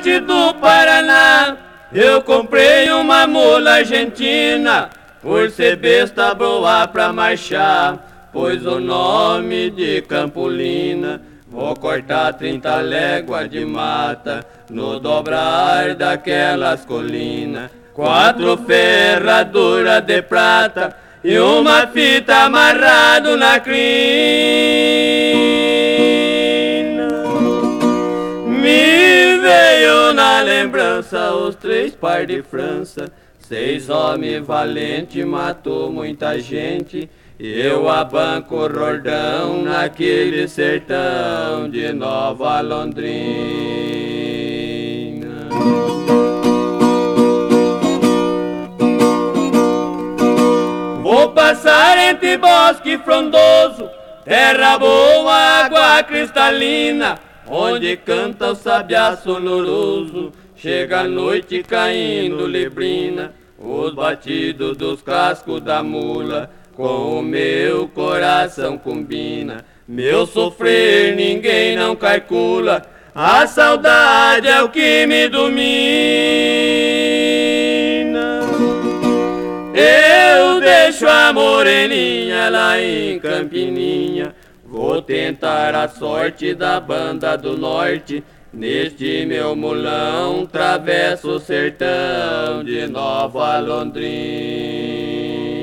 norte do Paraná eu comprei uma mula argentina, por ser besta boa pra marchar, pôs o nome de Campolina. Vou cortar 30 léguas de mata, no dobrar daquelas colinas. 4 ferraduras de prata e uma fita amarrado na crina. Me veio na lembrança os 3 par de França, 6 homens valentes, matou muita gente. Eu abanco o Rordão naquele sertão de Nova Londrina. Vou passar entre bosque frondoso, terra boa, água cristalina, onde canta o sabiá sonoroso, chega a noite caindo lebrina. Os batidos dos cascos da mula com o meu coração combina. Meu sofrer ninguém não calcula, a saudade é o que me domina. Eu deixo a moreninha lá em Campininha, vou tentar a sorte da banda do norte. Neste meu mulão travesso o sertão de Nova Londrina.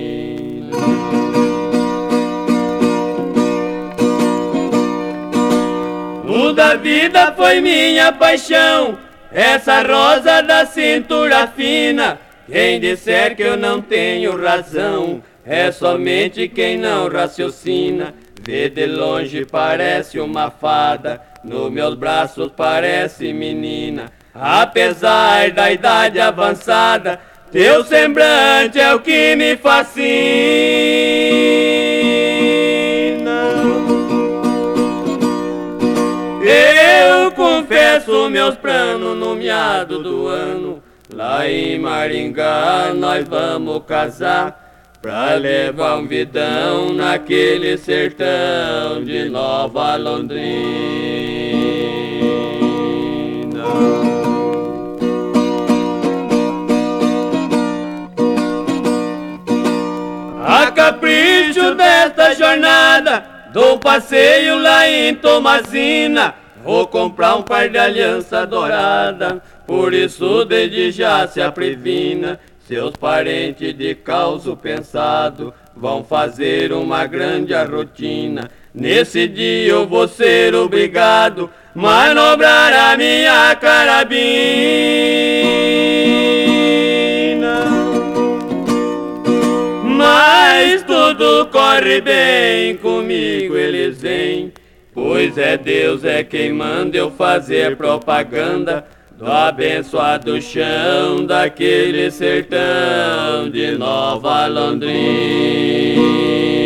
O da vida foi minha paixão, essa rosa da cintura fina. Quem disser que eu não tenho razão é somente quem não raciocina. Vê de longe parece uma fada, nos meus braços parece menina. Apesar da idade avançada, teu semblante é o que me fascina. Eu confesso meus planos no meado do ano, lá em Maringá nós vamos casar, pra levar um vidão naquele sertão de Nova Londrina. A capricho desta jornada, dou passeio lá em Tomazina, vou comprar um par de aliança dourada, por isso desde já se aprevina. Seus parentes de causo pensado vão fazer uma grande rotina. Nesse dia eu vou ser obrigado manobrar a minha carabina. Mas tudo corre bem comigo, eles vêm, pois é Deus é quem manda eu fazer propaganda do abençoado chão daquele sertão de Nova Londrina.